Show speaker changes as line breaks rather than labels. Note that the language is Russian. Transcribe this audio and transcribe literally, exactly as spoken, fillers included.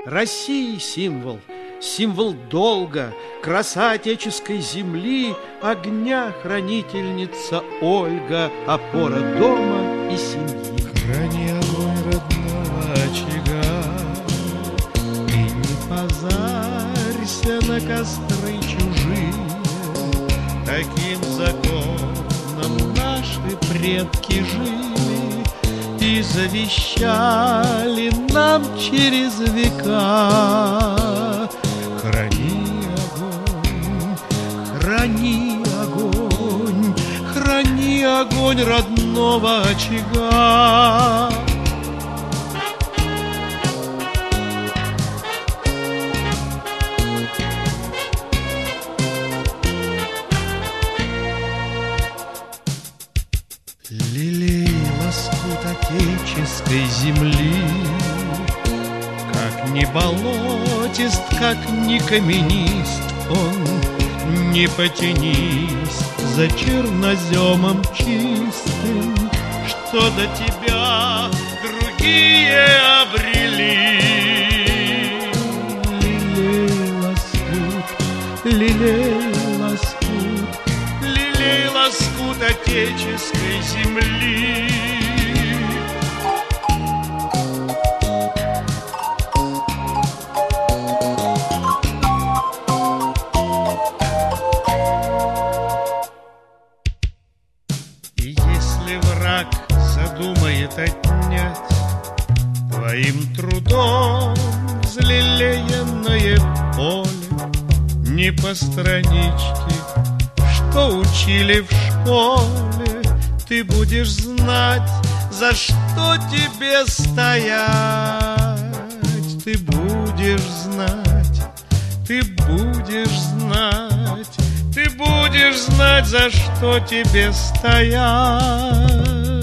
России символ, символ долга, краса отеческой земли, огня хранительница Ольга, опора дома и семьи.
Храни огонь родного очага, и не позарься на костры чужие. Таким законом наши предки жили и завещали нам через века. Храни огонь, храни огонь, храни огонь родного очага. Лелей лоскут отеческой земли, как ни болотист, как ни каменист он, не потянись за черноземом чистым, что до тебя другие обрели. Лелей лоскут, лелей лоскут, лелей лоскут отеческой земли. И если враг задумает отнять твоим трудом взлелеянное поле, не по страничке, что учили в школе, ты будешь знать, за что тебе стоять. Ты будешь знать, ты будешь знать, ты будешь знать, за что тебе стоять.